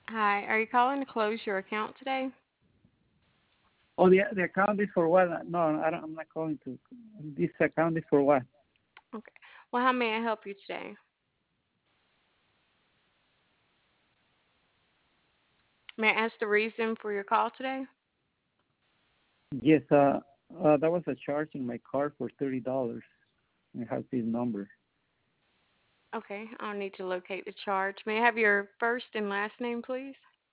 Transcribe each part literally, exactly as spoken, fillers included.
Hi, are you calling to close your account today? Oh, the the account is for what? No, I don't, I'm not calling to. This account is for what? Okay. Well, how may I help you today? May I ask the reason for your call today? Yes, uh, uh, that was a charge in my card for thirty dollars. I have this number. Okay, I'll need to locate the charge. May I have your first and last name, please?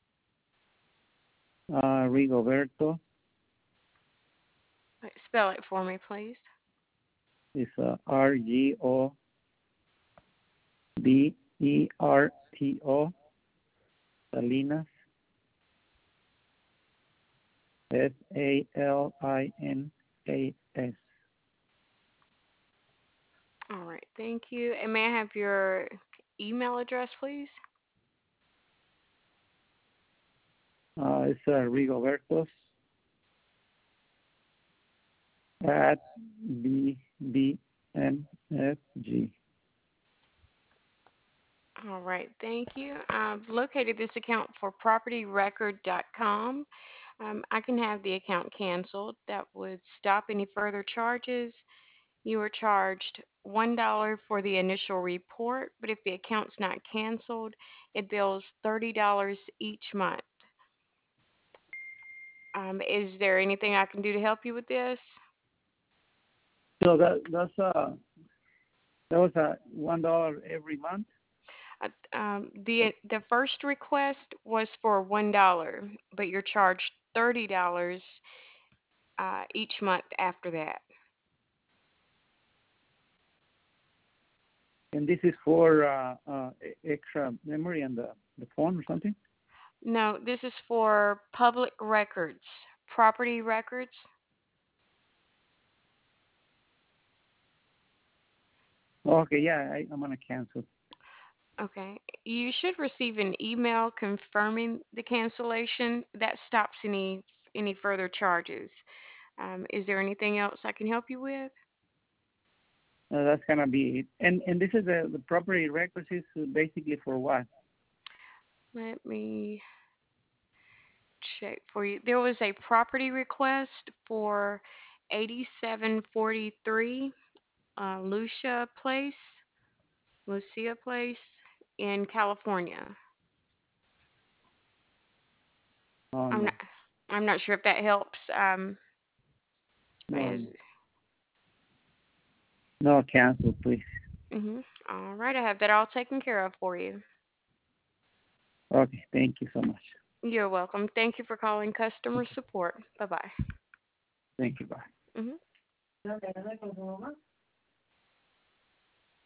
Uh, Rigoberto Wait, spell it for me, please. is uh, R G O B E R T O Salinas S A L I N A S. All right, thank you. And may I have your email address, please? Uh, it's uh, Rigoberto's at B B M F G. All right, thank you. I've located this account for property record dot com. Um, I can have the account canceled. That would stop any further charges. You are charged one dollar for the initial report, but if the account's not canceled, it bills thirty dollars each month. Um, is there anything I can do to help you with this? So that that's uh that was a one dollar every month. Uh, um, the the first request was for one dollar, but you're charged thirty dollars uh, each month after that. And this is for uh, uh, e- extra memory on the, the phone or something? No, this is for public records, property records. Okay, yeah, I, I'm gonna cancel. Okay. You should receive an email confirming the cancellation. That stops any any further charges. Um, is there anything else I can help you with? Uh, that's gonna be it. And and this is the the property records is basically for what? Let me check for you. There was a property request for eighty-seven forty-three uh, Lucia Place, Lucia Place in California. Oh I'm not no, I'm not sure if that helps. Um, no, as no, cancel, please. mhm. All right, I have that all taken care of for you. Okay, thank you so much. You're welcome. Thank you for calling customer support. Bye bye. Thank you. Bye. Hmm.